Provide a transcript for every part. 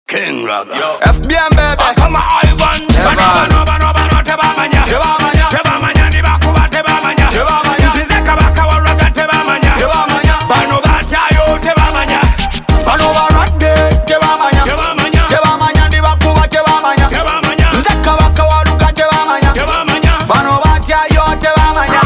King Raga. FBM baby. Kama Ivan. Bano tebamanya. Tebamanya ni bakuba tebamanya. Tizeka bakawa Raga tebamanya. Bano batayo tebamanya. Bano barade tebamanya. Tebamanya ni bakuba tebamanya. Tizeka bakawa Raga tebamanya. Bano batayo tebamanya.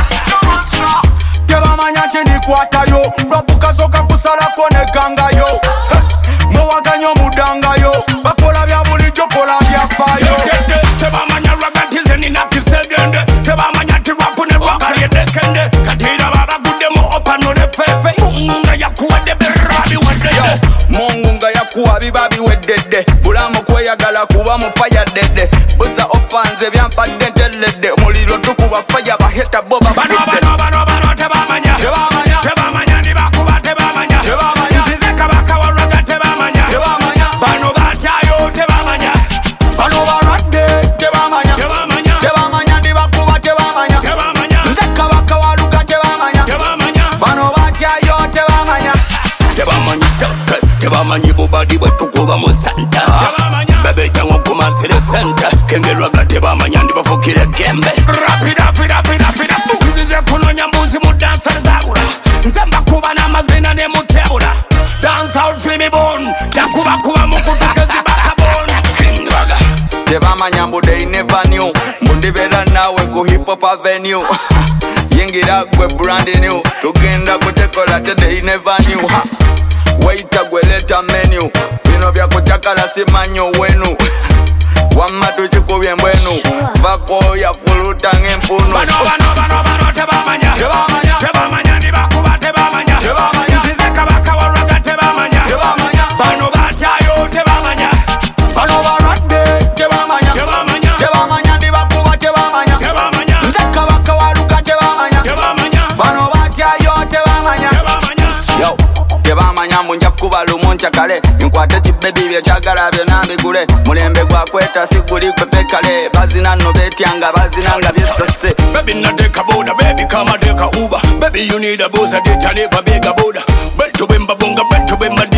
Tebamanya chini kwatayo. Rabuka soka kusala kone kangayo. Mwaganyo mudangayo. Bakola bya bulijjo kola bya fayo. Tebamanya Raga tizeni na kisegende. Tebamanya tirapu ne Raga yedekende. Katira baragudemo opano ne fefe. Mungu nga yakuwa de berabi wedede. Mungu nga yakuwa bibabi wedede. Bulamu kweyagala kuba mu fire dede. Buza opanze byampadde nteledde. Muliro tukuba fire baheta boba Bano tebamanya. Tebamanya ni bakuba tebamanya. Tizeka bakawa Raga tebamanya. Bano batayo tebamanya. Bano barade tebamanya. Tebamanya ni bakuba tebamanya. Nzeka bakawa Raga tebamanya. Bano batayo tebamanya. Tebamanyi bubadi bwetukuba mu santa. Bebe jango kumasire senta. Kenge Raga tebamanya ndi bafukire gembe. Rapida nzize kunonya mbuzi mu dansa zabula. Nzemba kuba n'amazina ne mutebula. Dance out flimi bone. Yakuba kuba mukutaka zibaka bone. King Raga. Tebamanya mbu they never knew. Mbundibera nawe ku hip hop avenue. Yingira gwe brand new. Tugenda kutekola te they never knew. Waita gwe leta menu. Bino bya kutakala simanyo wenu. Wamma tukikubye mbwenu. Vako ya fuluta ng'empunu. Bano tebamanya. Tebamanya ni bakuba tebamanya. Tizeka bakawa Raga tebamanya. Bano batayo tebamanya. Bano barade tebamanya. Tebamanya ni bakuba tebamanya. Nzeka bakawa Raga tebamanya. Bano batayo tebamanya. Yo, tebamanya munja kuba lumu nchakale. Nkwate kibebi byechagala byonna mbigule. Mulembe gwa kweta siguli kwepekale. Bazina no betyanga bazinanga byesase. Baby not take a boda, baby come and take a Uber. Baby you need a booster, data never beg a boda. Bet to bimba bunga, bet to bimba